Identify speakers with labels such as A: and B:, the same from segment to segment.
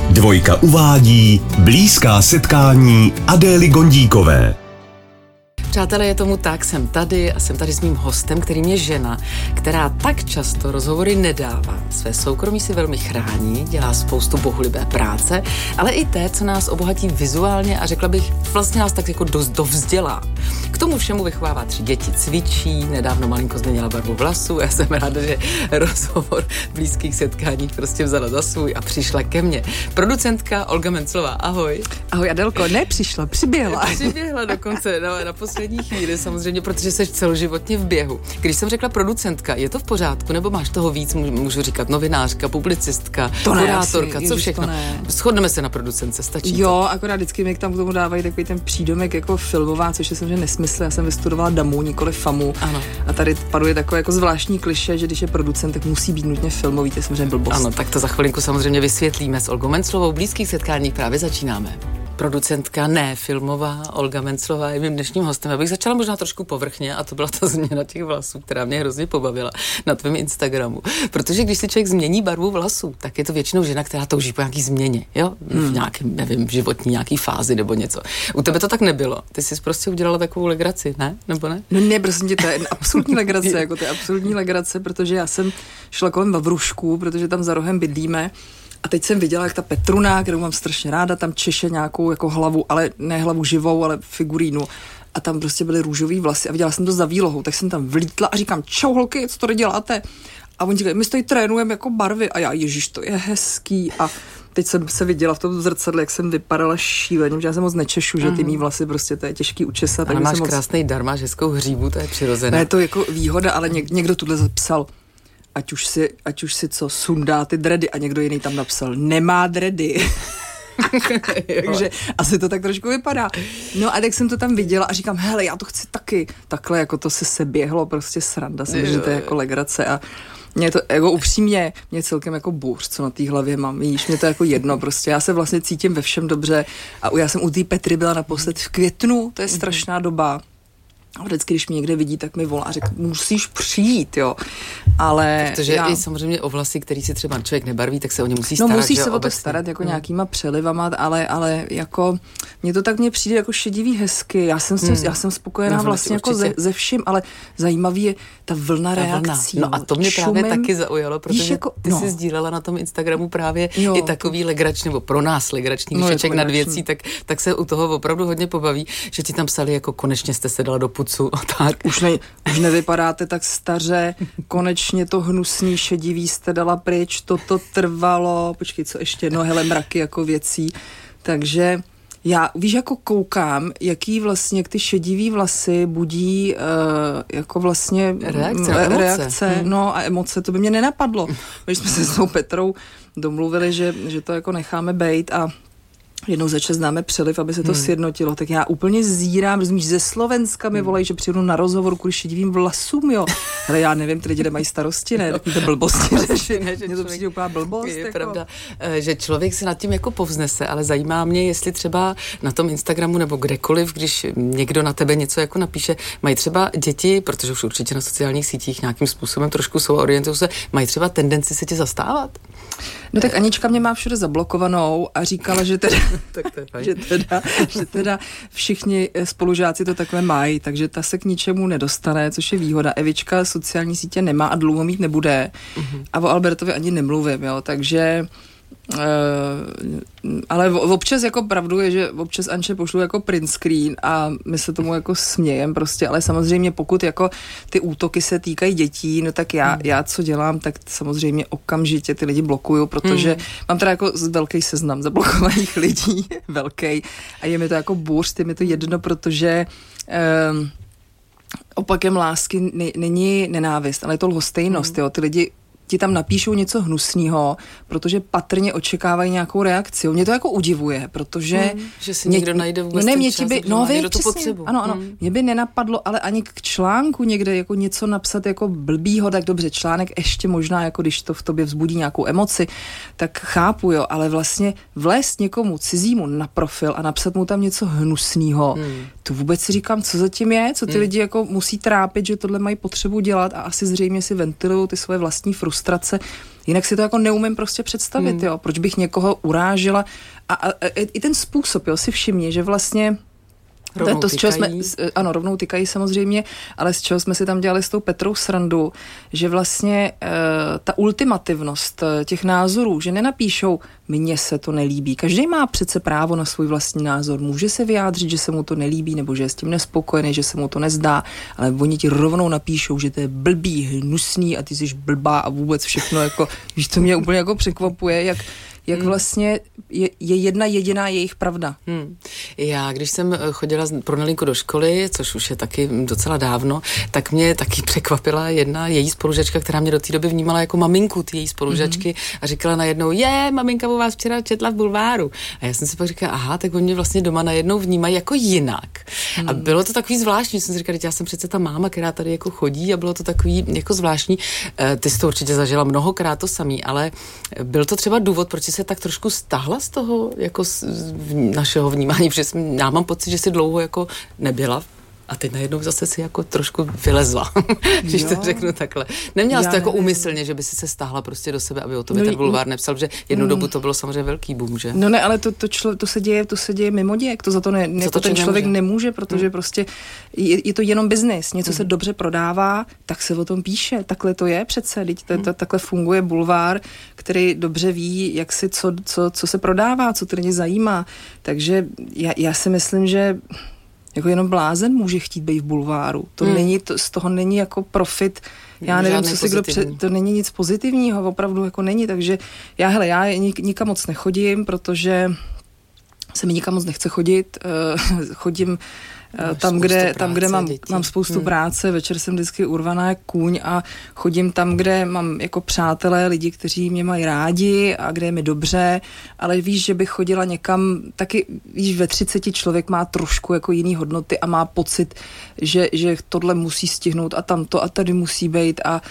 A: Dvojka uvádí blízká setkání Adély Gondíkové.
B: Přátelé, je tomu tak, jsem tady a jsem tady s mým hostem, kterým je žena, která tak často rozhovory nedává. Své soukromí si velmi chrání, dělá spoustu bohulibé práce, ale i té, co nás obohatí vizuálně a řekla bych, vlastně nás tak jako dost dovzdělá. K tomu všemu vychovává 3 děti, cvičí, nedávno malinko změnila barvu vlasů. Já jsem ráda, že rozhovor blízkých setkáních prostě vzala za svůj a přišla ke mně. Producentka Olga Menclová, ahoj.
C: Ahoj Adelko, nepřišla, přiběhla.
B: Přiběhla dokonce, na poslední chvíli samozřejmě, protože jsi celoživotně v běhu. Když jsem řekla producentka, je to v pořádku, nebo máš toho víc, můžu říkat novinářka, publicistka, kurátorka, co všechno? Shodneme se na producence, stačí
C: jo,
B: to?
C: akorát vždycky mi k tomu dávají takový ten přídomek jako filmová, což je samozřejmě nesmysl. Já jsem vystudovala DAMu, nikoli FAMu.
B: Ano.
C: A tady paduje takové jako zvláštní klišé, že když je producent, tak musí být nutně filmový, to je samozřejmě blbost.
B: Ano, tak to za chvilinku samozřejmě vysvětlíme s Olgou Menclovou. Blízkých setkáních právě začínáme. Producentka, ne filmová, Olga Menclová je mým dnešním hostem. Já bych začala možná trošku povrchně a to byla ta změna těch vlasů, která mě hrozně pobavila na tvém Instagramu. Protože když si člověk změní barvu vlasů, tak je to většinou žena, která touží po nějaký změně, jo? V nějakém, nevím, životní nějaký fázi nebo něco. U tebe to tak nebylo. Ty jsi prostě udělala takovou legraci, ne? Nebo ne?
C: No ne, prostě to je absolutní legrace, jako to je absolutní legrace, protože já jsem šla kolem Vavrušku, protože tam za rohem bydlíme. A teď jsem viděla, jak ta Petruna, kterou mám strašně ráda, tam češe nějakou jako hlavu, ale ne hlavu živou, ale figurínu. A tam prostě byly růžový vlasy a viděla jsem to za výlohou, tak jsem tam vlítla a říkám, čau holky, co tady děláte? A oni říkají, my tady trénujeme jako barvy a já, ježiš, to je hezký. A teď jsem se viděla v tom zrcadle, jak jsem vypadala šíleně, protože já se moc nečešu, že ty mý vlasy prostě to je těžký učesat.
B: Ale máš krásný dar, máš hezkou hříbu, to je přirozené.
C: Ne, to je jako výhoda, ale někdo tuhle zapsal. Ať už si co sundá ty dredy a někdo jiný tam napsal, nemá dredy. Takže asi to tak trošku vypadá. No a tak jsem to tam viděla a říkám, hele, já to chci taky. Takhle jako to se běhlo, prostě sranda, že to je jako legrace a mě to jako upřímně, mě celkem jako bůř, co na té hlavě mám, víš, mě to jako jedno, prostě já se vlastně cítím ve všem dobře a já jsem u té Petry byla naposled v květnu, to je strašná doba. A vždycky, když mě někde vidí, tak mi volá a řekl, musíš přijít, jo. Ale
B: protože i samozřejmě o vlasy, který si třeba člověk nebarví, tak se o ně musí starat.
C: No musíš se o to
B: obecně
C: starat jako nějakýma přelivama, ale jako mně přijde jako šedivý hezky. Já jsem spokojená vlastně jako ze vším, ale zajímavý je ta vlna reakcí.
B: No a to mě právě taky zaujalo, protože
C: jako,
B: ty jsi sdílela na tom Instagramu právě i takový legrační, nebo pro nás legrační výšeček nad věcí, tak se u toho opravdu hodně pobaví, že ti tam psali jako konečně jste se dala do pucu a tak.
C: Už nevypadáte tak staře, konečně to hnusný šedivý jste dala pryč, toto trvalo, počkej, co ještě, no hele, mraky jako věcí, takže já, víš, jako koukám, jaký vlastně ty šedivý vlasy budí jako vlastně reakce no a emoce, to by mě nenapadlo. Když jsme se s tou Petrou domluvili, že to jako necháme bejt a jednou za čas dáme přeliv, aby se to sjednotilo, tak já úplně zírám, rozumíš, ze Slovenska mi volají, že přijdu na rozhovor kvůli šedivým vlasům, jo. Ale já nevím, ty lidi nemají starosti, ne, takový to blbosti řeší, ne, že mně to přijde úplná blbost.
B: Je
C: jako.
B: pravda, že člověk se nad tím jako povznese, ale zajímá mě, jestli třeba na tom Instagramu nebo kdekoliv, když někdo na tebe něco jako napíše, mají třeba děti, protože už určitě na sociálních sítích nějakým způsobem trošku jsou a orientují se, mají třeba tendenci se tě zastávat?
C: No tak Anička mě má všude zablokovanou a říkala, že teda všichni spolužáci to takhle mají, takže ta se k ničemu nedostane, což je výhoda. Evička sociální sítě nemá a dlouho mít nebude. A o Albertovi ani nemluvím, jo, takže ale občas jako pravdu je, že občas Anče pošlu jako print screen a my se tomu jako smějem prostě, ale samozřejmě pokud jako ty útoky se týkají dětí, no tak já co dělám, tak samozřejmě okamžitě ty lidi blokuju, protože mám teda jako velký seznam zablokovaných lidí, velký, a je mi to jako bůř, je mi to jedno, protože opakem lásky není nenávist, ale je to lhostejnost, jo, ty lidi ti tam napíšou něco hnusného, protože patrně očekávají nějakou reakci. Mě to jako udivuje, protože
B: že si někdo najde vůbec ten čas,
C: někdo tu potřebu. Ano, mě by nenapadlo, ale ani k článku někde jako něco napsat jako blbýho, tak dobře, článek ještě možná, jako když to v tobě vzbudí nějakou emoci, tak chápu, jo, ale vlastně vlézt někomu cizímu na profil a napsat mu tam něco hnusného, to vůbec si říkám, co zatím je, co ty lidi jako musí trápit, že tohle mají potřebu dělat a asi zřejmě si ventilujou ty svoje vlastní frustrace frustrace. Jinak si to jako neumím prostě představit, jo. Proč bych někoho urážela? A i ten způsob, jo, si všimni, že vlastně
B: Rovnou
C: z čeho jsme, ano, rovnou tykají samozřejmě, ale z čeho jsme si tam dělali s tou Petrou srandu, že vlastně ta ultimativnost těch názorů, že nenapíšou, mně se to nelíbí. Každý má přece právo na svůj vlastní názor. Může se vyjádřit, že se mu to nelíbí, nebo že je s tím nespokojený, že se mu to nezdá, ale oni ti rovnou napíšou, že to je blbý, hnusný a ty jsi blbá a vůbec všechno, jako, víš, to mě úplně jako překvapuje, jak vlastně je jedna jediná jejich pravda.
B: Já, když jsem chodila pro Nelinku do školy, což už je taky docela dávno, tak mě taky překvapila jedna její spolužačka, která mě do té doby vnímala jako maminku ty její spolužačky a říkala najednou, maminka u vás včera četla v bulváru. A já jsem si pak říkala, aha, tak oni mě vlastně doma najednou vnímají jako jinak. A bylo to takový zvláštní, jsem si říkala, já jsem přece ta máma, která tady jako chodí a bylo to takový jako zvláštní. Ty jsi to určitě zažila mnohokrát to samý, ale byl to třeba důvod, proč se tak trošku stahla z toho jako z našeho vnímání, protože já mám pocit, že jsi dlouho jako nebyla a teď najednou zase si jako trošku vylezla, když to řeknu takhle. Neměla jsi to jako úmyslně, že by si se stáhla prostě do sebe, aby o tobě ten bulvár nepsal, protože jednu dobu to bylo samozřejmě velký boom, že?
C: No ne, ale to se děje mimo děk, to za to ten člověk nemůže, protože prostě je to jenom biznis, něco se dobře prodává, tak se o tom píše, takhle to je přece, takhle funguje bulvár, který dobře ví, jak si co se prodává, co to lidi zajímá, takže já si myslím, že jako jenom blázen může chtít být v bulváru. Z toho není jako profit. Já nevím, co si to není nic pozitivního, opravdu jako není, takže já nikam moc nechodím, protože se mi nikam moc nechce chodit. Chodím tam, kde mám spoustu práce, večer jsem vždycky urvaná jak kůň a chodím tam, kde mám jako přátelé, lidi, kteří mě mají rádi a kde je mi dobře, ale víš, že bych chodila někam, taky víš, ve 30 člověk má trošku jako jiný hodnoty a má pocit, že tohle musí stihnout a tamto a tady musí být a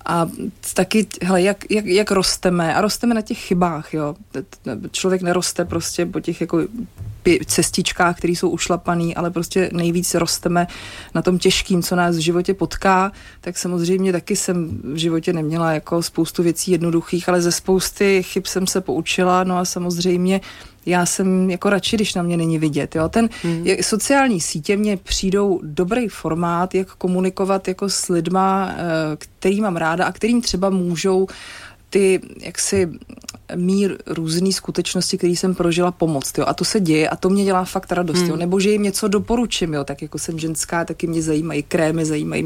C: taky, hele, jak rosteme a rosteme na těch chybách, jo. Člověk neroste prostě po těch jako cestičkách, které jsou ušlapaný, ale prostě nejvíc rosteme na tom těžkým, co nás v životě potká, tak samozřejmě taky jsem v životě neměla jako spoustu věcí jednoduchých, ale ze spousty chyb jsem se poučila, no a samozřejmě já jsem jako radši, když na mě není vidět. Jo? Sociální sítě mně přijdou dobrý formát, jak komunikovat jako s lidma, který mám ráda a kterým třeba můžou ty jaksi mír různý skutečnosti, který jsem prožila, pomoct. Jo? A to se děje a to mě dělá fakt radost. Jo? Nebo že jim něco doporučím, jo? Tak jako jsem ženská, taky mě zajímají krémy,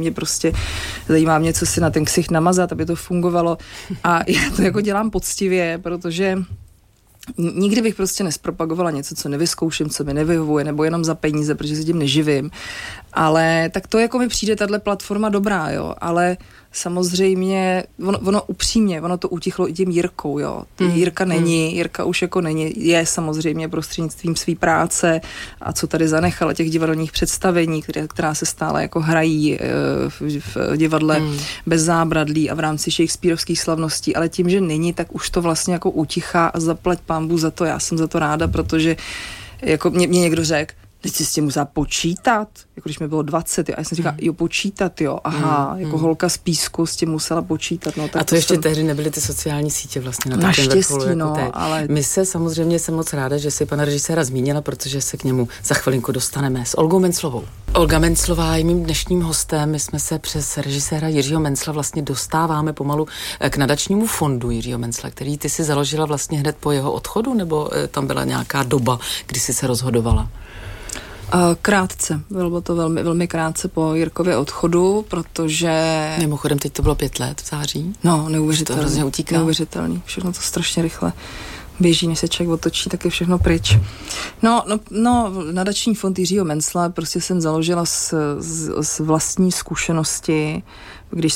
C: zajímá mě, co si na ten ksicht namazat, aby to fungovalo. A já to jako dělám poctivě, protože nikdy bych prostě nespropagovala něco, co nevyzkouším, co mi nevyhovuje, nebo jenom za peníze, protože se tím neživím. Ale tak to jako mi přijde tahle platforma dobrá, jo, ale samozřejmě, ono upřímně, ono to utichlo i tím Jirkou, jo. Jirka už jako není, je samozřejmě prostřednictvím své práce a co tady zanechala těch divadelních představení, která se stále jako hrají v divadle bez zábradlí a v rámci shakespearovských slavností, ale tím, že není, tak už to vlastně jako utichá a zaplať pánbůh za to, já jsem za to ráda, protože jako mě někdo řekl, teď si s tím musela počítat, jako když mi bylo 20, jo, a já jsem říkala, počítat, jo, aha, jako holka z Písku s tím musela počítat, no. Tak
B: a to ještě tehdy nebyly ty sociální sítě vlastně na
C: takovém vrcholu, jako teď. Ale
B: my se samozřejmě jsem moc ráda, že si pana režiséra zmínila, protože se k němu za chvilinku dostaneme s Olgou Menclovou. Olga Menclová je mým dnešním hostem, my jsme se přes režiséra Jiřího Mencla vlastně dostáváme pomalu k nadačnímu fondu Jiřího Mencla, který ty si založila vlastně hned po jeho odchodu, nebo tam byla nějaká doba, kdy jsi se rozhodovala?
C: Krátce. Bylo to velmi, velmi krátce po Jirkově odchodu, protože...
B: Mimochodem, teď to bylo 5 let v září.
C: No, neuvěřitelný.
B: To hrozně utíká.
C: Neuvěřitelný. Všechno to strašně rychle běží, než se člověk otočí, tak je všechno pryč. No, nadační fond Jiřího Mencla prostě jsem založila z vlastní zkušenosti, když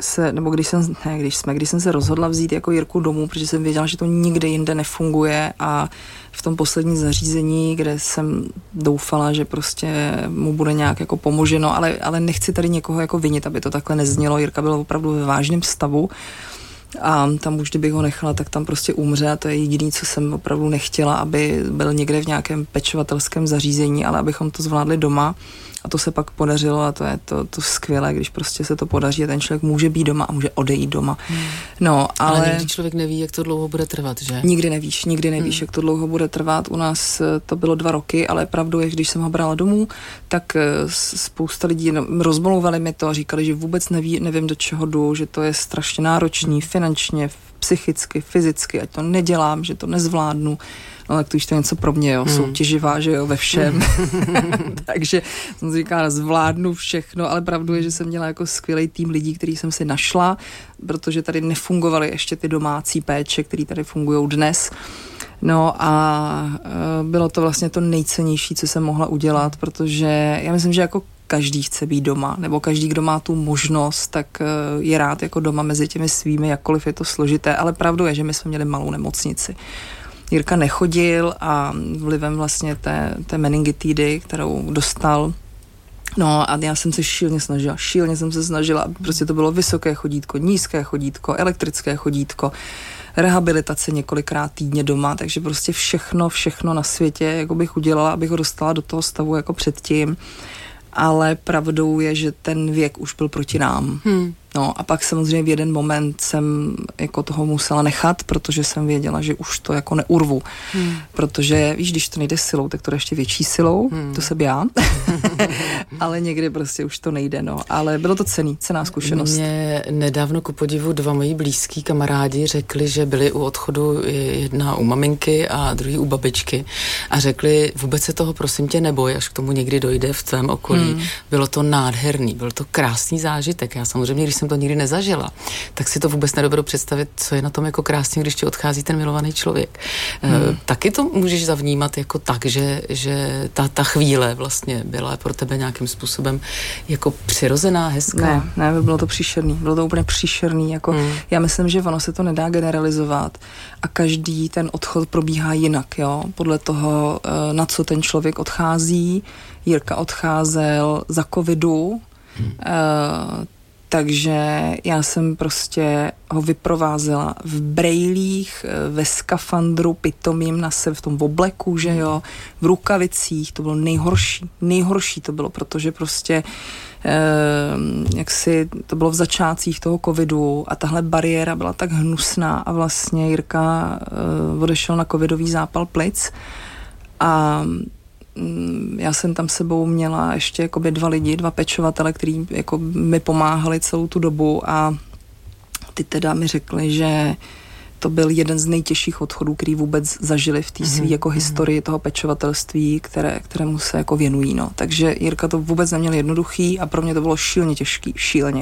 C: jsem se rozhodla vzít jako Jirku domů, protože jsem věděla, že to nikde jinde nefunguje a v tom posledním zařízení, kde jsem doufala, že prostě mu bude nějak jako pomoženo, ale nechci tady někoho jako vinit, aby to takhle neznělo. Jirka byl opravdu ve vážném stavu. A tam už, kdybych ho nechala, tak tam prostě umře a to je jediný, co jsem opravdu nechtěla, aby byl někde v nějakém pečovatelském zařízení, ale abychom to zvládli doma. A to se pak podařilo a to je to skvělé, když prostě se to podaří a ten člověk může být doma a může odejít doma. No,
B: ale někdy člověk neví, jak to dlouho bude trvat, že?
C: Nikdy nevíš, jak to dlouho bude trvat. U nás to bylo 2 roky, ale pravdou je, když jsem ho brala domů, tak spousta lidí rozmlouvali mi to a říkali, že vůbec nevím, do čeho jdu, že to je strašně náročný finančně, psychicky, fyzicky, ať to nedělám, že to nezvládnu. No tak to už to je něco pro mě, jo, soutěživá, že jo, ve všem. Takže jsem si říkala, zvládnu všechno, ale pravdu je, že jsem měla jako skvělý tým lidí, který jsem si našla, protože tady nefungovaly ještě ty domácí péče, které tady fungují dnes. No a bylo to vlastně to nejcennější, co jsem mohla udělat, protože já myslím, že jako každý chce být doma, nebo každý, kdo má tu možnost, tak je rád jako doma mezi těmi svými, jakkoliv je to složité, ale pravdu je, že my jsme měli malou nemocnici. Jirka nechodil a vlivem vlastně té meningitidy, kterou dostal, no a já jsem se šíleně jsem se snažila, aby prostě to bylo vysoké chodítko, nízké chodítko, elektrické chodítko, rehabilitace několikrát týdně doma, takže prostě všechno na světě, jako bych udělala, abych ho dostala do toho stavu jako předtím, ale pravdou je, že ten věk už byl proti nám. No a pak samozřejmě v jeden moment jsem jako toho musela nechat, protože jsem věděla, že už to jako neurvu. Protože víš, když to nejde silou, tak to jde ještě větší silou, to jsem já. Ale někdy prostě už to nejde, no. Ale bylo to cenná zkušenost.
B: Mě nedávno ku podivu 2 moji blízký kamarádi řekli, že byli u odchodu jedna u maminky a druhý u babičky a řekli, vůbec se toho prosím tě neboj, až k tomu někdy dojde v tvém okolí. Bylo to nádherný, byl to krásný zážitek. Já samozřejmě, když jsem to nikdy nezažila, tak si to vůbec nedovedu představit, co je na tom jako krásně, když ti odchází ten milovaný člověk. Taky to můžeš zavnímat jako tak, že ta chvíle vlastně byla pro tebe nějakým způsobem jako přirozená, hezká?
C: Ne, bylo to příšerný. Bylo to úplně příšerný. Jako, já myslím, že ono se to nedá generalizovat a každý ten odchod probíhá jinak, jo? Podle toho, na co ten člověk odchází. Jirka odcházel za covidu, takže já jsem prostě ho vyprovázela v brejlích, ve skafandru pitomím v tom obleku, že jo, v rukavicích, to bylo nejhorší to bylo, protože prostě to bylo v začátcích toho covidu a tahle bariéra byla tak hnusná a vlastně Jirka odešel na covidový zápal plic a já jsem tam sebou měla ještě jakoby 2 lidi, 2 pečovatele, kteří jako mi pomáhali celou tu dobu a ty teda mi řekli, že to byl jeden z nejtěžších odchodů, který vůbec zažili v té své jako historii toho pečovatelství, kterému se jako věnují. No. Takže Jirka to vůbec neměl jednoduchý a pro mě to bylo šíleně těžký,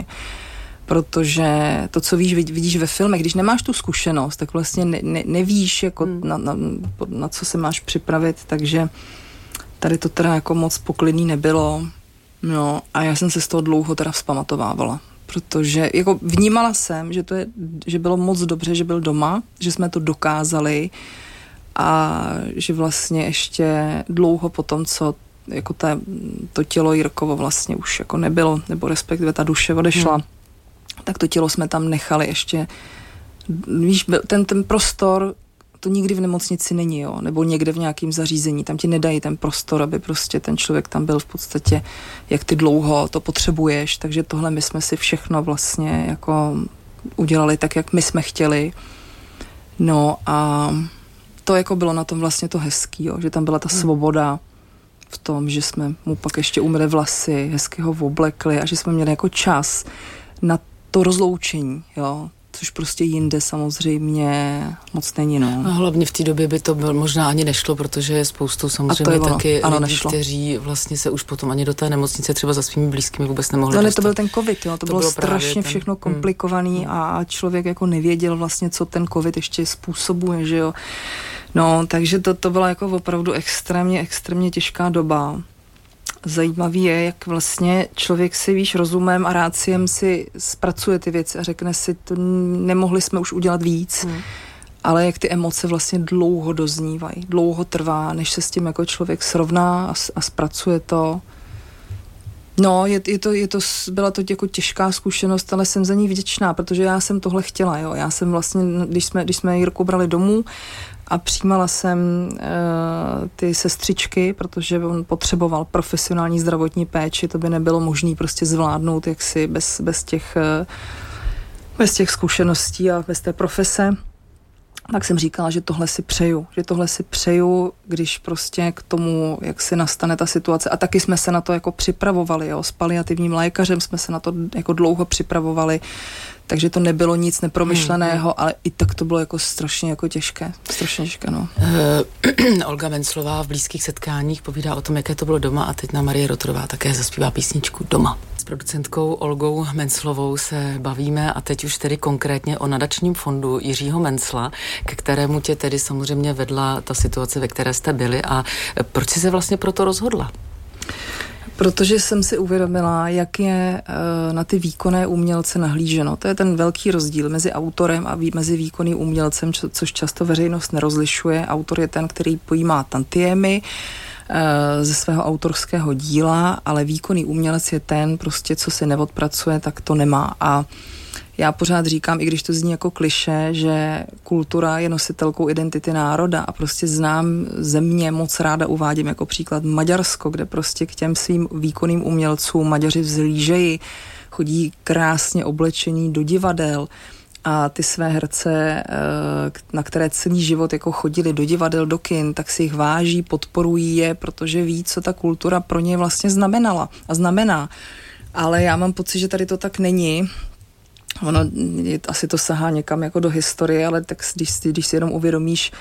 C: protože to, co vidíš ve filmech, když nemáš tu zkušenost, tak vlastně nevíš, jako na co se máš připravit, takže tady to teda jako moc poklidný nebylo. No a já jsem se z toho dlouho teda vzpamatovávala, protože jako vnímala jsem, že bylo moc dobře, že byl doma, že jsme to dokázali a že vlastně ještě dlouho potom, co jako to tělo Jirkovo vlastně už jako nebylo, nebo respektive ta duše odešla, tak to tělo jsme tam nechali ještě, víš, ten prostor, to nikdy v nemocnici není, jo, nebo někde v nějakém zařízení, tam ti nedají ten prostor, aby prostě ten člověk tam byl v podstatě, jak ty dlouho to potřebuješ, takže tohle my jsme si všechno vlastně jako udělali tak, jak my jsme chtěli. No a to jako bylo na tom vlastně to hezký, jo, že tam byla ta svoboda v tom, že jsme mu pak ještě umyli vlasy, hezky ho oblekli a že jsme měli jako čas na to rozloučení, jo, což prostě jinde samozřejmě moc není, no.
B: A hlavně v té době by to možná ani nešlo, protože je spoustu samozřejmě taky lidí, kteří vlastně se už potom ani do té nemocnice třeba za svými blízkými vůbec nemohli dostat.
C: To byl ten covid, jo, to bylo strašně všechno komplikovaný a člověk jako nevěděl vlastně, co ten covid ještě způsobuje, že jo. No, takže to byla jako opravdu extrémně těžká doba. Zajímavý je, jak vlastně člověk si, víš, rozumem a ráciem si zpracuje ty věci a řekne si, to nemohli jsme už udělat víc, ale jak ty emoce vlastně dlouho doznívají, dlouho trvá, než se s tím jako člověk srovná a zpracuje to. No, byla to jako těžká zkušenost, ale jsem za ní vděčná, protože já jsem tohle chtěla, jo. Já jsem vlastně, když jsme Jirku brali domů a přijímala jsem ty sestřičky, protože on potřeboval profesionální zdravotní péči, to by nebylo možné prostě zvládnout jaksi bez těch zkušeností a bez té profese. Tak jsem říkala, že tohle si přeju, když prostě k tomu, jak si nastane ta situace. A taky jsme se na to jako připravovali, jo. S paliativním lékařem jsme se na to jako dlouho připravovali, takže to nebylo nic nepromyšleného, ale i tak to bylo jako strašně těžké, no.
B: Olga Menclová v Blízkých setkáních povídá o tom, jaké to bylo doma, a teď nám Marie Rotorová také zaspívá písničku Doma. S producentkou Olgou Menclovou se bavíme a teď už tedy konkrétně o nadačním fondu Jiřího Mencla, ke kterému tě tedy samozřejmě vedla ta situace, ve které jste byli, a proč jsi se vlastně pro to rozhodla?
C: Protože jsem si uvědomila, jak je na ty výkonné umělce nahlíženo. To je ten velký rozdíl mezi autorem a mezi výkonným umělcem, což často veřejnost nerozlišuje. Autor je ten, který pojímá tantiemy ze svého autorského díla, ale výkonný umělec je ten, prostě co si neodpracuje, tak to nemá. A já pořád říkám, i když to zní jako klišé, že kultura je nositelkou identity národa, a prostě znám země, moc ráda uvádím jako příklad Maďarsko, kde prostě k těm svým výkonným umělcům Maďaři vzlížejí, chodí krásně oblečení do divadel a ty své herce, na které celý život jako chodili do divadel, do kin, tak si jich váží, podporují je, protože ví, co ta kultura pro ně vlastně znamenala a znamená. Ale já mám pocit, že tady to tak není. Ono, asi to sahá někam jako do historie, ale tak když si jenom uvědomíš,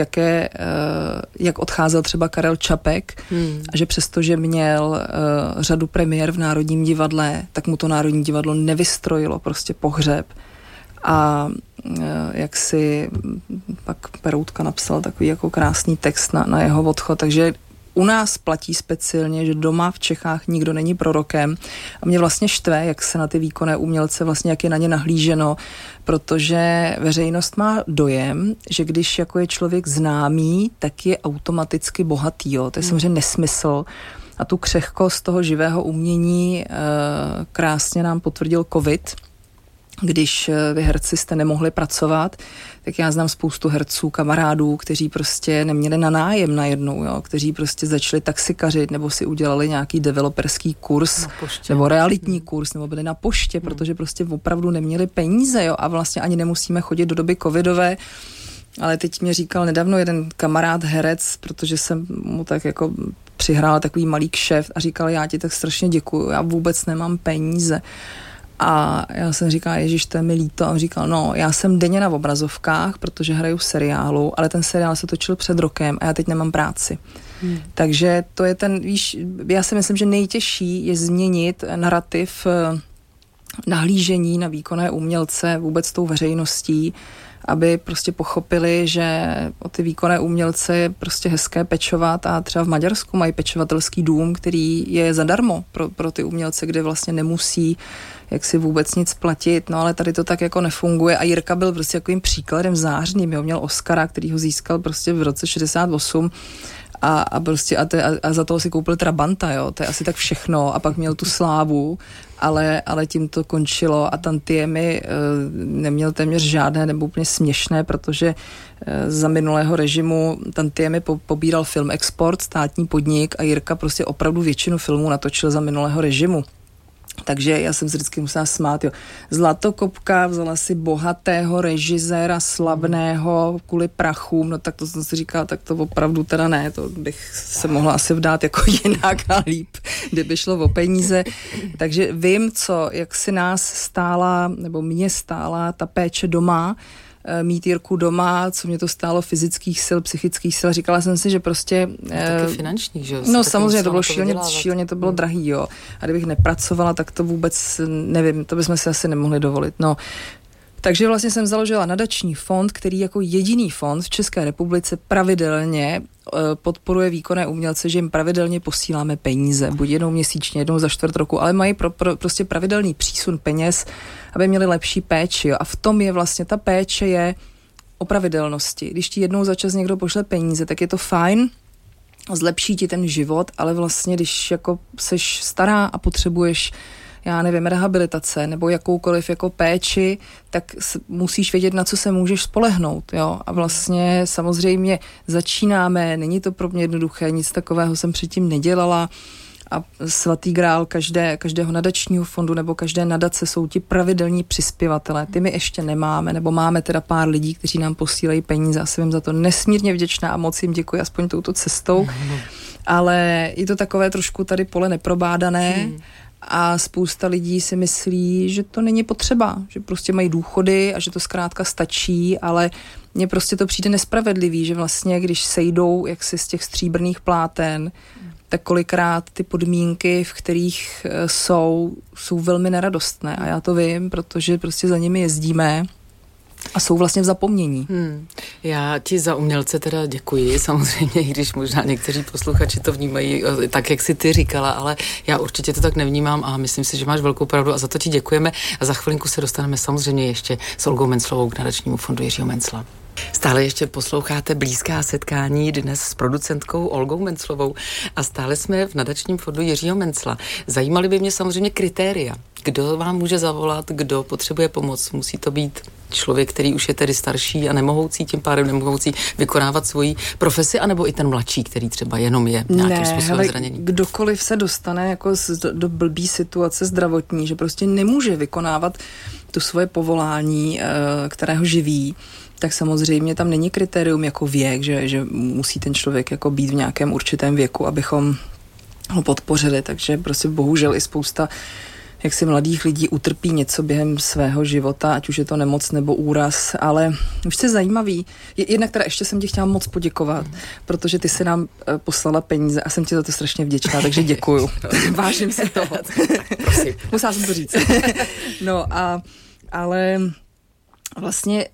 C: jak odcházel třeba Karel Čapek, a že přestože měl řadu premiér v Národním divadle, tak mu to Národní divadlo nevystrojilo prostě pohřeb. A jak si pak Peroutka napsal takový jako krásný text na jeho odchod, takže u nás platí speciálně, že doma v Čechách nikdo není prorokem, a mě vlastně štve, jak se na ty výkonné umělce vlastně, jak je na ně nahlíženo, protože veřejnost má dojem, že když jako je člověk známý, tak je automaticky bohatý, jo. To je samozřejmě nesmysl. A tu křehkost toho živého umění krásně nám potvrdil covid, když vy herci jste nemohli pracovat, tak já znám spoustu herců, kamarádů, kteří prostě neměli na nájem najednou, jo, kteří prostě začali taxikařit nebo si udělali nějaký developerský kurz nebo realitní kurz, nebo byli na poště, protože prostě opravdu neměli peníze, jo, a vlastně ani nemusíme chodit do doby covidové. Ale teď mě říkal nedávno jeden kamarád herec, protože jsem mu tak jako přihrála takový malý kšeft a říkal, já ti tak strašně děkuju, já vůbec nemám peníze. A já jsem říkala, ježiš, to je mi líto. A on říkal, no, já jsem denně na obrazovkách, protože hraju v seriálu, ale ten seriál se točil před rokem a já teď nemám práci. Takže to je ten, víš, já si myslím, že nejtěžší je změnit narrativ nahlížení na výkonné umělce vůbec tou veřejností, aby prostě pochopili, že o ty výkonné umělce je prostě hezké pečovat, a třeba v Maďarsku mají pečovatelský dům, který je zadarmo pro ty umělce, kde vlastně nemusí jak si vůbec nic platit, no ale tady to tak jako nefunguje, a Jirka byl prostě takovým příkladem zářným, jo, měl Oscara, který ho získal prostě v roce 68 a prostě a za toho si koupil Trabanta, jo, to je asi tak všechno, a pak měl tu slávu, ale tím to končilo, a tantiemy neměl téměř žádné, nebo úplně směšné, protože za minulého režimu tantiemy pobíral Film Export, státní podnik, a Jirka prostě opravdu většinu filmů natočil za minulého režimu. Takže já jsem se vždycky musela smát, jo. Zlatokopka vzala si bohatého režiséra, slavného, kvůli prachům, no tak to jsem si říkala, tak to opravdu teda ne, to bych se mohla asi vdát jako jinak a líp, kdyby šlo o peníze. Takže vím, jak si nás stála, nebo mě stála ta péče doma, mít Jirku doma, co mě to stálo fyzických sil, psychických sil. Říkala jsem si, že prostě...
B: taky finanční, že jo?
C: No samozřejmě, to bylo šíleně to bylo drahý, jo. A kdybych nepracovala, tak to vůbec, nevím, to bychom si asi nemohli dovolit. No, takže vlastně jsem založila nadační fond, který jako jediný fond v České republice pravidelně podporuje výkonné umělce, že jim pravidelně posíláme peníze, buď jednou měsíčně, jednou za čtvrt roku, ale mají prostě pravidelný přísun peněz, aby měli lepší péči. Jo. A v tom je vlastně, ta péče je o pravidelnosti. Když ti jednou za čas někdo pošle peníze, tak je to fajn, zlepší ti ten život, ale vlastně, když jako seš stará a potřebuješ, já nevím, rehabilitace nebo jakoukoliv jako péči, tak musíš vědět, na co se můžeš spolehnout, jo. A vlastně samozřejmě začínáme, není to pro mě jednoduché, nic takového jsem předtím nedělala a svatý grál každého nadačního fondu nebo každé nadace jsou ti pravidelní přispěvatelé. Ty my ještě nemáme, nebo máme teda pár lidí, kteří nám posílají peníze a jsem za to nesmírně vděčná a moc jim děkuji aspoň touto cestou. Ale je to takové trošku tady pole neprobádané a spousta lidí si myslí, že to není potřeba, že prostě mají důchody a že to zkrátka stačí, ale mně prostě to přijde nespravedlivý, že vlastně když sejdou jaksi z těch stříbrných pláten, tak kolikrát ty podmínky, v kterých jsou velmi neradostné. A já to vím, protože prostě za nimi jezdíme a jsou vlastně v zapomnění.
B: Já ti za umělce teda děkuji, samozřejmě, i když možná někteří posluchači to vnímají tak, jak si ty říkala, ale já určitě to tak nevnímám a myslím si, že máš velkou pravdu a za to ti děkujeme a za chvilinku se dostaneme samozřejmě ještě s Olgou Menclovou k nadačnímu fondu Jiřího Mencla. Stále ještě posloucháte Blízká setkání dnes s producentkou Olgou Menclovou a stále jsme v nadačním fondu Jiřího Mencla. Zajímaly by mě samozřejmě kritéria. Kdo vám může zavolat, kdo potřebuje pomoc? Musí to být člověk, který už je tedy starší a nemohoucí, tím pádem nemohoucí vykonávat svoji profesi, anebo i ten mladší, který třeba jenom je nějakým způsobem zraněný?
C: Kdokoliv se dostane jako do blbý situace zdravotní, že prostě nemůže vykonávat to svoje povolání, kterého živí, tak samozřejmě tam není kritérium jako věk, že musí ten člověk jako být v nějakém určitém věku, abychom ho podpořili, takže prostě bohužel i spousta jaksi mladých lidí utrpí něco během svého života, ať už je to nemoc nebo úraz, ale už je zajímavý. Jednak teda ještě jsem ti chtěla moc poděkovat, protože ty si nám poslala peníze a jsem ti za to strašně vděčná, takže děkuju. Vážím si toho.
B: Prosím.
C: Musela jsem to říct. Ale vlastně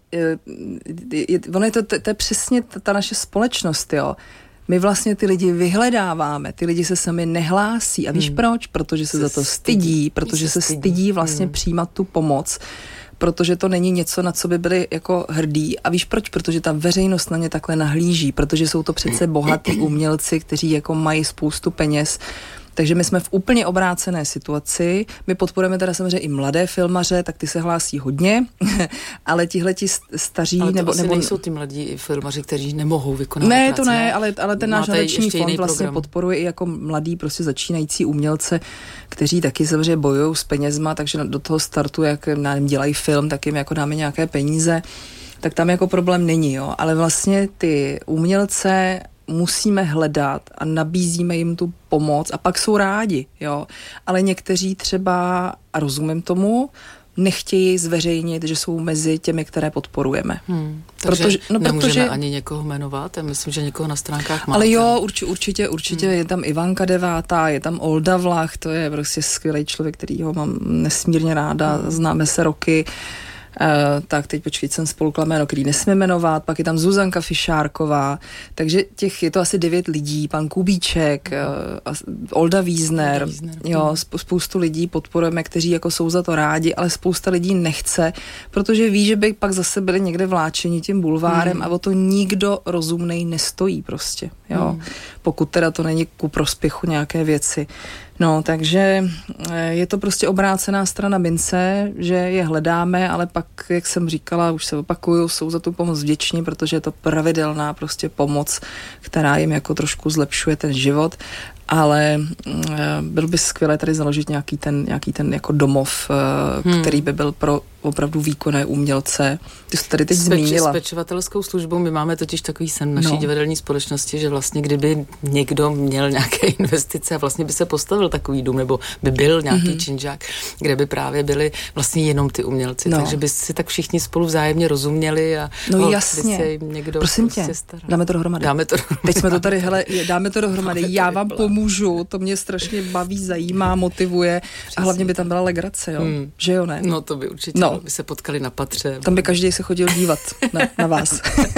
C: ono je to je přesně ta naše společnost, jo. My vlastně ty lidi vyhledáváme, ty lidi se sami nehlásí. A víš proč? Protože se za to stydí, protože se stydí vlastně přijímat tu pomoc, protože to není něco, na co by byli jako hrdí. A víš proč? Protože ta veřejnost na ně takhle nahlíží, protože jsou to přece bohatí umělci, kteří jako mají spoustu peněz. Takže my jsme v úplně obrácené situaci. My podporujeme teda samozřejmě i mladé filmaře, tak ty se hlásí hodně, ale tihleti staří...
B: Ale to
C: nebo
B: nejsou ty mladí filmaři, kteří nemohou vykonávat
C: ne,
B: práci.
C: To ne, ale ten náš nadační fond vlastně
B: program.
C: podporuje i jako mladý prostě začínající umělce, kteří taky samozřejmě bojují s penězma, takže do toho startu, jak nám dělají film, tak jim jako dáme nějaké peníze, tak tam jako problém není, jo. Ale vlastně ty umělce musíme hledat a nabízíme jim tu pomoc a pak jsou rádi, jo. Ale někteří třeba, a rozumím tomu, nechtějí zveřejnit, že jsou mezi těmi, které podporujeme.
B: Takže nemůžeme ani někoho jmenovat, já myslím, že někoho na stránkách máte.
C: Ale jo, určitě je tam Ivanka Devátá, je tam Olda Vlach, to je prostě skvělý člověk, kterýho mám nesmírně ráda, známe se roky. Tak teď počkej, jsem spolkla jméno, který nesmím jmenovat, pak je tam Zuzanka Fišárková, takže je to asi 9 lidí, pan Kubíček, Olda Wiesner, jo, spoustu lidí podporujeme, kteří jako jsou za to rádi, ale spousta lidí nechce, protože ví, že by pak zase byli někde vláčeni tím bulvárem a o to nikdo rozumnej nestojí prostě, jo, pokud teda to není ku prospěchu nějaké věci. No, takže je to prostě obrácená strana mince, že je hledáme, ale pak, jak jsem říkala, už se opakuju, jsou za tu pomoc vděční, protože je to pravidelná prostě pomoc, která jim jako trošku zlepšuje ten život, ale byl by skvělé tady založit nějaký ten jako domov, který by byl pro opravdu výkonné umělce. Ty jsi tady teď zmínila. S
B: pečovatelskou službou my máme totiž takový sen naší divadelní společnosti, že vlastně kdyby někdo měl nějaké investice a vlastně by se postavil takový dům, nebo by byl nějaký činžák, kde by právě byli vlastně jenom ty umělci, takže by si tak všichni spolu vzájemně rozuměli a
C: jasně.
B: by se jim někdo
C: prosím
B: prostě
C: tě,
B: staral.
C: Dáme to dohromady. Teď jsme to tady, hele, dáme to dohromady. Já vám pomůžu, to mě strašně baví, zajímá, motivuje. Přesně. A hlavně by tam byla legrace, jo? Že jo, ne?
B: No to by určitě, by se potkali na patře.
C: Tam by každý se chodil dívat na vás.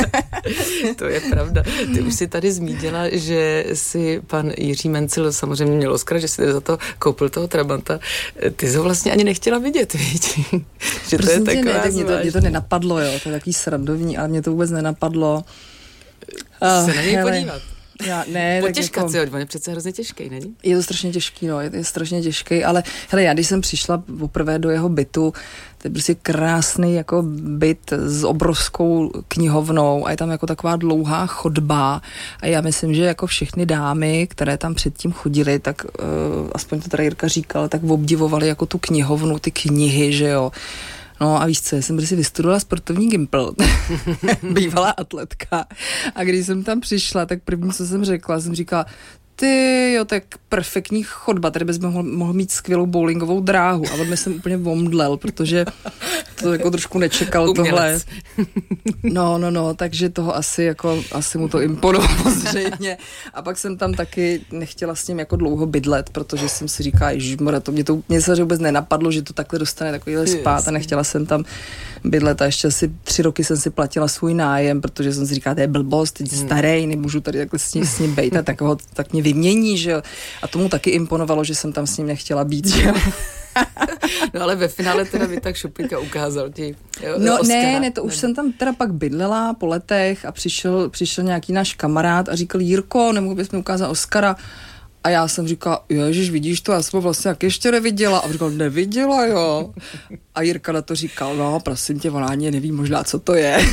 B: To je pravda. Ty už si tady zmínila, že si pan Jiří Mencl samozřejmě měl Oscara, že si za to koupil toho Trabanta. Ty jsi ho vlastně ani nechtěla vidět, víš? Že to je taková
C: mě to nenapadlo, jo, to je takový srandovní, ale mě to vůbec nenapadlo.
B: Se na něj podívat. Potěžkat si ho, on je přece hrozně těžký, není?
C: Je to strašně těžký, no, je strašně těžký, ale hele, já když jsem přišla poprvé do jeho bytu, to je prostě krásný jako byt s obrovskou knihovnou a je tam jako taková dlouhá chodba a já myslím, že jako všechny dámy, které tam předtím chodily, tak aspoň to tady Jirka říkal, tak obdivovali jako tu knihovnu, ty knihy, že jo. No a víš co, jsem si vystudovala sportovní gympl, bývalá atletka a když jsem tam přišla, tak první, co jsem řekla, jsem říkala, ty jo, tak perfektní chodba, tady bys mohl mít skvělou bowlingovou dráhu a on jsem úplně omdlel, protože to jako trošku nečekal tohle. No, takže toho asi mu to imponovalo zřejmě. A pak jsem tam taky nechtěla s ním jako dlouho bydlet, protože jsem si říkala, ježišmarja, mě se vůbec nenapadlo, že to takhle dostane takovýhle spát a nechtěla jsem tam bydlet a ještě asi 3 roky jsem si platila svůj nájem, protože jsem si říkala, to je blbost, teď starej, nemůžu tady takhle s ním bejt a tak mě vymění, že jo. A tomu taky imponovalo, že jsem tam s ním nechtěla být, že jo.
B: No ale ve finále teda by tak Šuplíka ukázal ti
C: No
B: Oscara.
C: ne, to už jsem tam teda pak bydlela po letech a přišel nějaký náš kamarád a říkal, Jirko, nemohl bys mi ukázat Oscara? A já jsem říkala, ježiš, vidíš to, já jsem ho vlastně jak ještě neviděla. A říkal, neviděla, jo. A Jirka na to říkal, no, prosím tě, ona ani neví možná, co to je.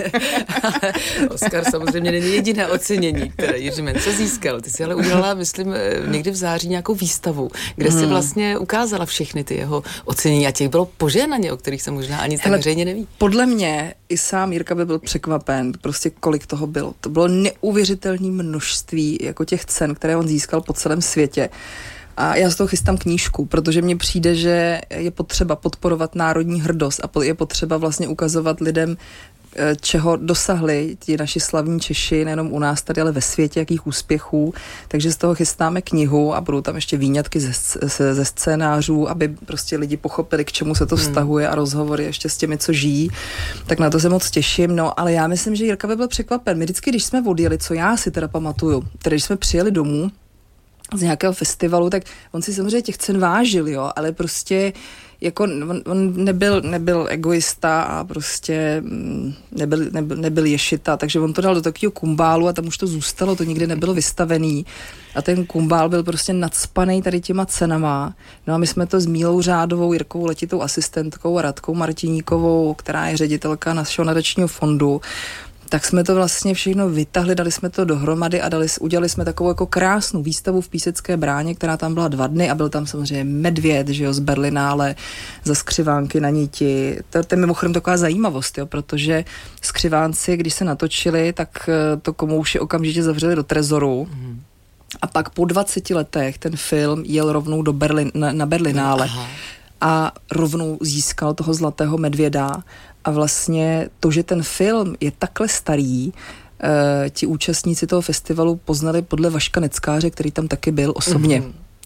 B: Oscar samozřejmě není jediné ocenění, které Jiří Menca získal. Ty jsi ale udělala, myslím, někdy v září nějakou výstavu, kde jsi vlastně ukázala všechny ty jeho ocenění a těch bylo požehnaně, o kterých se možná ani tak veřejně neví.
C: Podle mě i sám Jirka by byl překvapen, prostě kolik toho bylo. To bylo neuvěřitelné množství jako těch cen, které on získal po celém světě. A já z toho chystám knížku, protože mně přijde, že je potřeba podporovat národní hrdost a je potřeba vlastně ukazovat lidem, čeho dosahli ti naši slavní Češi, nejenom u nás tady, ale ve světě, jakých úspěchů. Takže z toho chystáme knihu a budou tam ještě výňatky ze scénářů, aby prostě lidi pochopili, k čemu se to vztahuje a rozhovory ještě s těmi, co žijí. Tak na to se moc těším. No, ale já myslím, že Jirka by byl překvapen. My vždycky, když jsme odjeli, co já si teda pamatuju, tedy když jsme přijeli domů z nějakého festivalu, tak on si samozřejmě těch cen vážil, jo, ale prostě jako on nebyl egoista a prostě nebyl ješita, takže on to dal do takového kumbálu a tam už to zůstalo, to nikdy nebylo vystavený a ten kumbál byl prostě nacpaný tady těma cenama. No a my jsme to s Mílou Řádovou, Jirkovou letitou asistentkou a Radkou Martiníkovou, která je ředitelka našeho nadačního fondu, tak jsme to vlastně všechno vytahli, dali jsme to dohromady a udělali jsme takovou jako krásnou výstavu v Písecké bráně, která tam byla 2 dny a byl tam samozřejmě medvěd, že jo, z Berlinále, za skřivánky na niti. To je mimochodem taková zajímavost, jo, protože skřivánci, když se natočili, tak to komouši okamžitě zavřeli do trezoru. A pak po 20 letech ten film jel rovnou na Berlinále. Aha. A rovnou získal toho zlatého medvěda. A vlastně to, že ten film je takhle starý, ti účastníci toho festivalu poznali podle Vaška Neckáře, který tam taky byl osobně.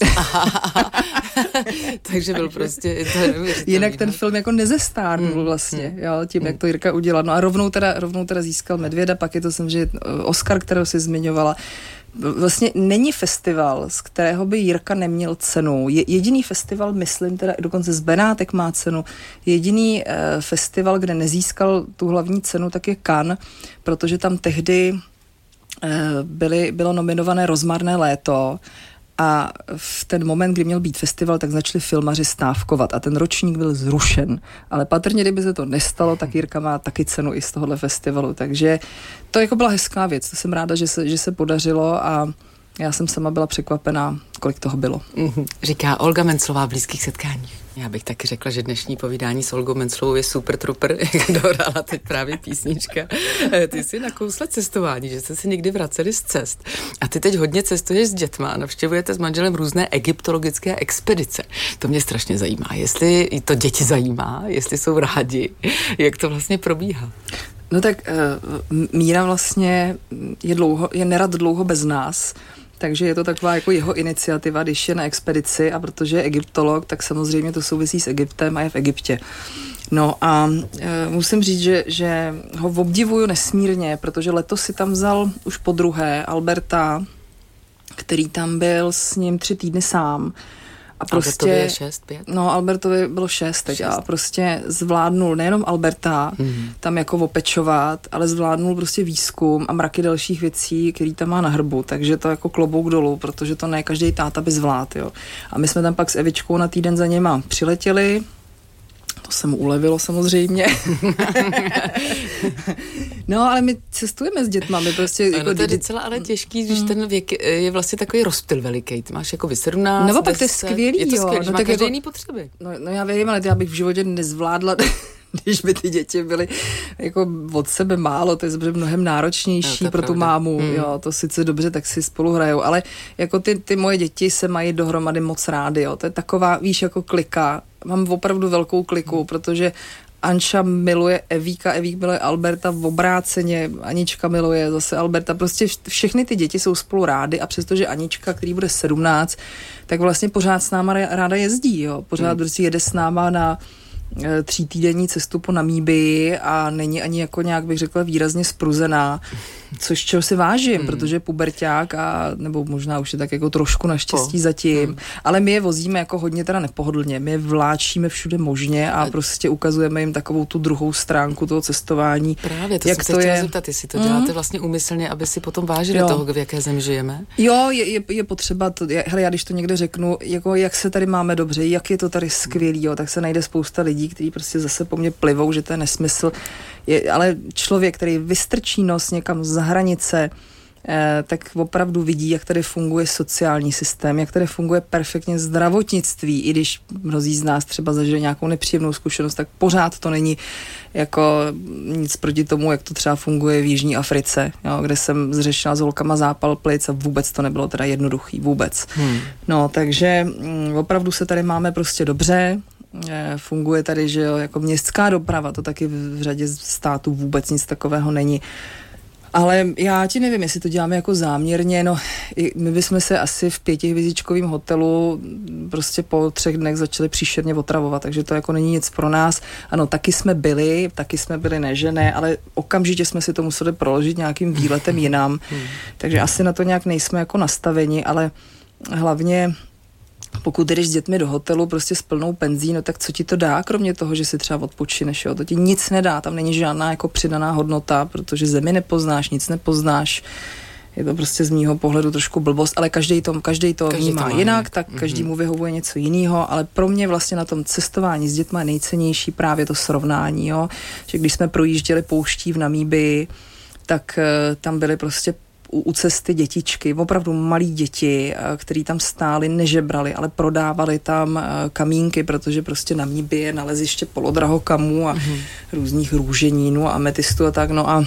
B: Takže byl prostě...
C: Jinak ten film jako nezestárnul vlastně, jo, tím, jak to Jirka udělal. No a rovnou teda získal medvěda, pak je to samozřejmě Oscar, kterého si zmiňovala. Vlastně není festival, z kterého by Jirka neměl cenu. Jediný festival, myslím, teda dokonce z Benátek má cenu, jediný festival, kde nezískal tu hlavní cenu, tak je Cannes, protože tam tehdy bylo nominované Rozmarné léto a v ten moment, kdy měl být festival, tak začali filmaři stávkovat a ten ročník byl zrušen. Ale patrně, kdyby se to nestalo, tak Jirka má taky cenu i z tohohle festivalu. Takže to jako byla hezká věc. To jsem ráda, že se podařilo a já jsem sama byla překvapená, kolik toho bylo.
B: Říká Olga Menclová v Blízkých setkáních. Já bych taky řekla, že dnešní povídání s Olgou Menclovou je super trooper, jak dohrála teď právě písnička. Ty jsi nakousla cestování, že jste se někdy vraceli z cest. A ty teď hodně cestuješ s dětma a navštěvujete s manželem různé egyptologické expedice. To mě strašně zajímá. Jestli to děti zajímá, jestli jsou rádi, jak to vlastně probíhá.
C: No tak Míra vlastně je nerad dlouho bez nás, takže je to taková jako jeho iniciativa, když je na expedici a protože je egyptolog, tak samozřejmě to souvisí s Egyptem a je v Egyptě. No a musím říct, že ho obdivuju nesmírně, protože letos si tam vzal už podruhé Alberta, který tam byl s ním 3 týdny sám A prostě,
B: Albertovi je 6, 5?
C: No, Albertovi bylo 6 teď a prostě zvládnul nejenom Alberta tam jako opečovat, ale zvládnul prostě výzkum a mraky dalších věcí, který tam má na hrbu, takže to jako klobouk dolů, protože to ne každý táta by zvlád, jo. A my jsme tam pak s Evičkou na týden za něma přiletěli. To se mu ulevilo samozřejmě. No, ale my cestujeme s dětma, my prostě...
B: No, jako to je docela ale těžký, když ten věk je vlastně takový rozptyl veliký. Ty máš jako 17,
C: no, pak to je skvělý,
B: je to skvělý,
C: no,
B: má
C: tak
B: každý
C: jako,
B: jiný potřeby.
C: No já vím, ale já bych v životě nezvládla, když by ty děti byly jako od sebe málo, to je mnohem náročnější pro tu mámu, jo, to sice dobře, tak si spolu hrajou, ale jako ty moje děti se mají dohromady moc rády, jo, to je taková, víš, jako klika, mám opravdu velkou kliku, protože Anša miluje Evíka, Evík miluje Alberta v obráceně, Anička miluje zase Alberta, prostě všechny ty děti jsou spolu rády a přestože Anička, který bude 17, tak vlastně pořád s náma ráda jezdí, jo, pořád prostě jede s náma na 3týdenní cestu po Namíbii a není ani jako nějak, bych řekla, výrazně spruzená, což čeho si vážím, protože puberťák a nebo možná už je tak jako trošku naštěstí zatím, ale my je vozíme jako hodně teda nepohodlně, my je vláčíme všude možně a prostě ukazujeme jim takovou tu druhou stránku toho cestování.
B: Právě, to
C: jak
B: jsem se chtěla zeptat, jestli to děláte vlastně úmyslně, aby si potom vážili toho, v jaké zemi žijeme?
C: Jo, je potřeba to, hele, já když to někde řeknu, jako jak se tady máme dobře, jak je to tady skvělý, jo, tak se najde spousta lidí, kteří prostě zase po mně plivou, že to je nesmysl. Ale člověk, který vystrčí nos někam za hranice, tak opravdu vidí, jak tady funguje sociální systém, jak tady funguje perfektně zdravotnictví, i když mnozí z nás třeba zažili nějakou nepříjemnou zkušenost, tak pořád to není jako nic proti tomu, jak to třeba funguje v Jižní Africe, jo, kde jsem zřešila s holkama zápal plic a vůbec to nebylo teda jednoduchý, vůbec. No, takže opravdu se tady máme prostě dobře, funguje tady, že jo, jako městská doprava, to taky v řadě států vůbec nic takového není. Ale já ti nevím, jestli to děláme jako záměrně, no my bychom se asi v 5hvězdičkovém hotelu prostě po 3 dnech začali příšerně otravovat, takže to jako není nic pro nás. Ano, taky jsme byli ne, že ne, ale okamžitě jsme si to museli proložit nějakým výletem jinam, takže asi na to nějak nejsme jako nastaveni, ale hlavně pokud jdeš s dětmi do hotelu prostě s plnou penzí, no tak co ti to dá, kromě toho, že si třeba odpočineš, jo? To ti nic nedá, tam není žádná jako přidaná hodnota, protože zemi nepoznáš, nic nepoznáš. Je to prostě z mýho pohledu trošku blbost, ale každý to vnímá jinak, tak každému vyhovuje něco jiného, ale pro mě vlastně na tom cestování s dětma je nejcennější právě to srovnání, jo? Že když jsme projížděli pouští v Namíbii, tak tam byly prostě u cesty dětičky, opravdu malí děti, který tam stáli, nežebrali, ale prodávali tam kamínky, protože prostě na Namíbii je naleziště polodrahokamů a různých růženínů a ametistů a tak, no a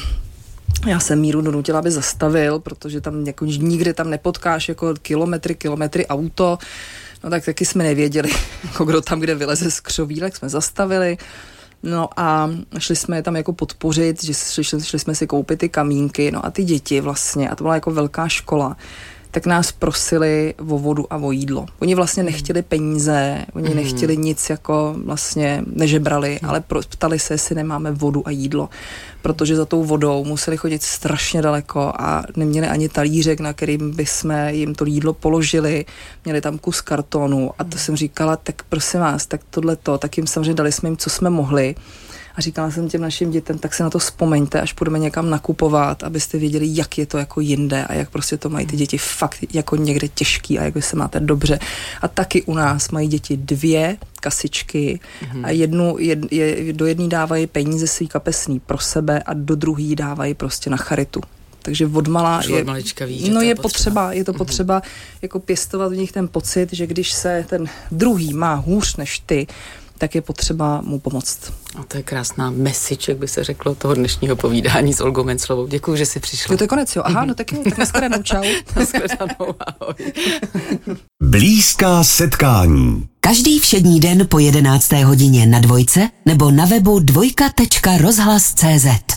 C: já jsem Míru donutila, aby zastavil, protože tam jako nikde tam nepotkáš jako kilometry auto, no tak taky jsme nevěděli, jako kdo tam kde vyleze z křovílek, jsme zastavili. No a šli jsme je tam jako podpořit, že šli jsme si koupit ty kamínky, no a ty děti vlastně, a to byla jako velká škola, tak nás prosili o vodu a o jídlo. Oni vlastně nechtěli peníze, oni nechtěli nic, jako vlastně nežebrali, ale ptali se, jestli nemáme vodu a jídlo, protože za tou vodou museli chodit strašně daleko a neměli ani talířek, na kterým bychom jim to jídlo položili, měli tam kus kartonu a to jsem říkala, tak prosím vás, tak tohleto, tak jim samozřejmě dali jsme jim, co jsme mohli. A říkala jsem těm našim dětem, tak se na to vzpomeňte, až půjdeme někam nakupovat, abyste věděli, jak je to jako jinde a jak prostě to mají ty děti fakt jako někde těžký a jak vy se máte dobře. A taky u nás mají děti 2 kasičky a do jedné dávají peníze svý kapesný pro sebe a do druhé dávají prostě na charitu. Takže odmala je to potřeba jako pěstovat v nich ten pocit, že když se ten druhý má hůř než ty, tak je potřeba mu pomoct.
B: A to je krásná message, jak by se řeklo, toho dnešního povídání s Olgou Menclovou. Děkuju, že jsi přišla.
C: Jo, to je konec, jo. Aha, no tak jo, tak nashledanou, čau.
B: Nashledanou, ahoj.
A: Blízká setkání.
D: Každý všední den po 11. hodině na Dvojce nebo na webu dvojka.rozhlas.cz.